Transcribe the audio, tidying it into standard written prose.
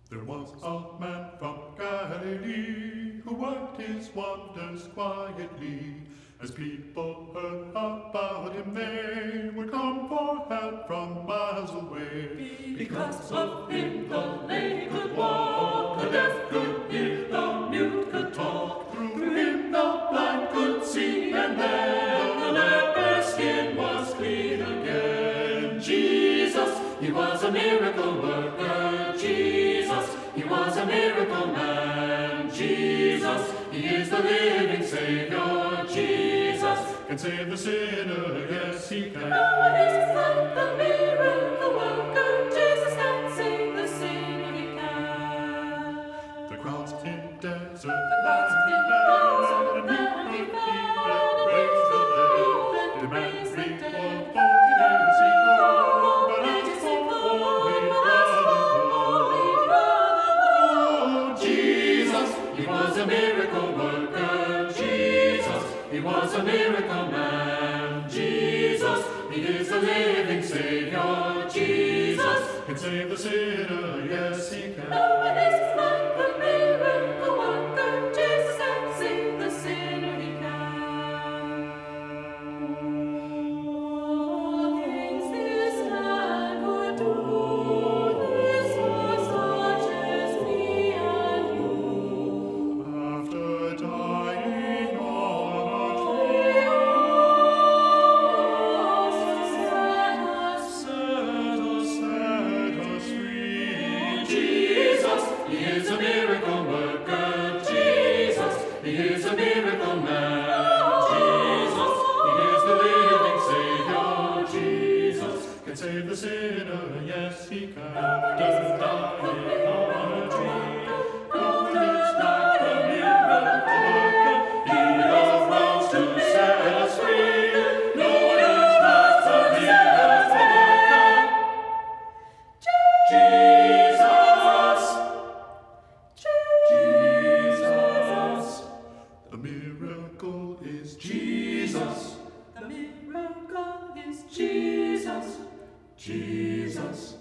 There was a man from Galilee who worked his wonders quietly. As people heard about him, they would come for help from miles away. Because of him, the lame could walk, the deaf could hear, the mute could talk. Through him, the blind could see, and then the leper's skin was clean again. Jesus, he was a miracle worker. Jesus, he was a miracle man. Jesus, he is the living Savior. Jesus Can save the sinner, yes he can. no one is like the miracle worker. Jesus can save the sinner, he can. The crowds in desert, The crowds in desert, and he and he could heal fed, and raise the dead. and Demand raised the reward dead. for days he Oh, but days ask he for called, holy but ask for holy brotherhood. brotherhood. Oh, Jesus, he was a miracle worker. Jesus, he was a miracle man. Jesus, he is the living Savior. Jesus can save the sinner, yes he can. No one is like the miracle worker. Jesus can save the sinner, he can. All things this man could do, this was such as me and you. After dying on a He rose to set us set us free. Jesus, He is a miracle worker. Jesus, he is a miracle man. Jesus, he is the living Savior. Jesus can save the sinner, yes he can. After dying on a tree. No one is like the miracle worker. He arose to set us free. No one is like the miracle worker. Jesus. Jesus. The miracle is Jesus. The miracle is Jesus. Jesus.